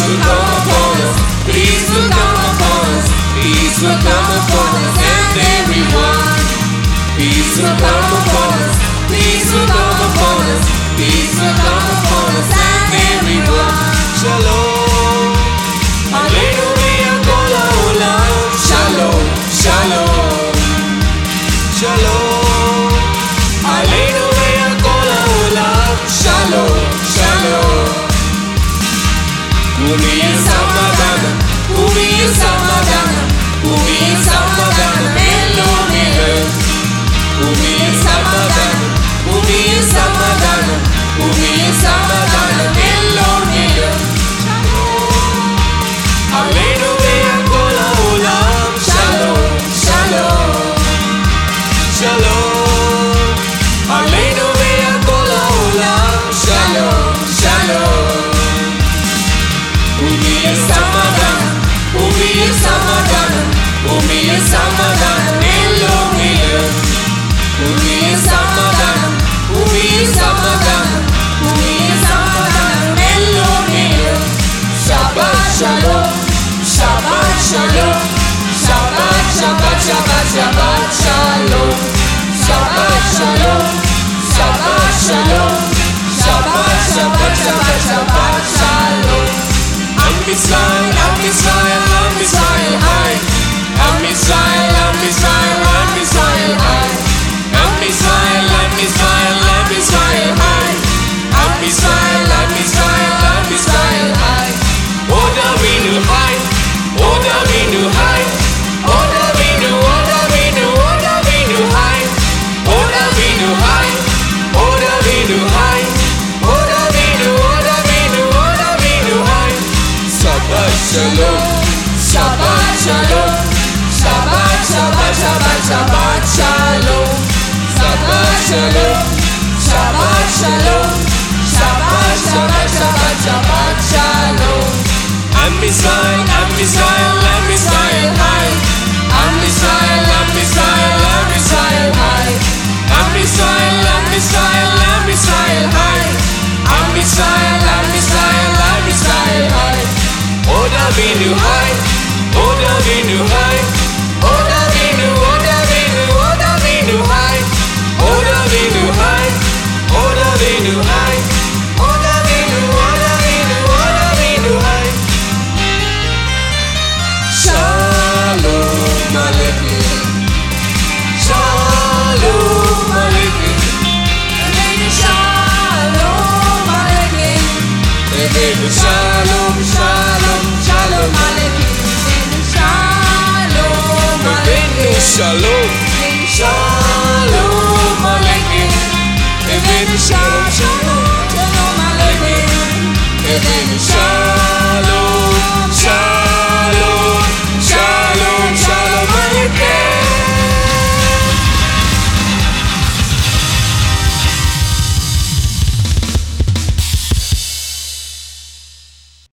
will come upon us. Peace will come upon us. Peace will come upon us and everyone. Peace will come upon us. Peace will come upon us. Peace will come upon us and everyone. Shalom. Hallelujah, kol haolam. Shalom, shalom, shalom. Hallelujah, kol haolam. Shalom, shalom. Bhumi samadhanam, bhumi samadhanam, bhumi samadhanam, Elohim. Bhumi samadhanam, bhumi samadhanam, bhumi samadhanam, Elohim. Hallelujah, kol haolam. Shalom, shalom, shalom. Hallelujah, kol haolam. Shalom, shalom. Bhumi samadhanam, bhumi samadhanam, bhumi samadhanam, Elohim. Bhumi samadhanam, bhumi samadhanam, bhumi samadhanam, Elohim. Shabbat shalom, Shabbat shalom, Shabbat, Shabbat, Shabbat, Shabbat shalom, Shabbat shalom, Shabbat shalom, Shabbat, Shabbat, Shabbat, Shabbat shalom. Am Israel, Am Israel, Am Israel high. Am Israel, Am Israel, Am Israel high. Am Israel, Am Israel, Am Israel high. Am Israel, Am Israel, Am Israel high. Oh Davinu high, oh Davinu high, oh Davinu, oh Davinu, oh Davinu high, oh Davinu high, oh Davinu high, oh Davinu, oh Davinu, oh Davinu high. Shabbat shalom, Shabbat shalom, Shabbat, Shabbat, Shabbat, Shabbat shalom, Shabbat shalom, Shabbat shalom, Shabbat, Shabbat, Shabbat, Shabbat shalom. Am Israel, Am Israel, Am Israel high. Am Israel, Am Israel, Am Israel high. Am Israel, Am Israel, Am Israel high. Am Israel, Am Israel, Am Israel high. Oh Davinu high, oh Davinu high, oh Davinu, oh Davinu, oh Davinu high, oh Davinu high, oh Davinu high, oh Davinu, oh Davinu, oh Davinu high. Shalom Aleichem, Shalom Aleichem, Shalom Aleichem, Shalom, Shalom, Shalom Aleichem, Shalom Aleichem, Shalom, Shalom Aleichem, Shalom, Shalom Aleichem, Shalom.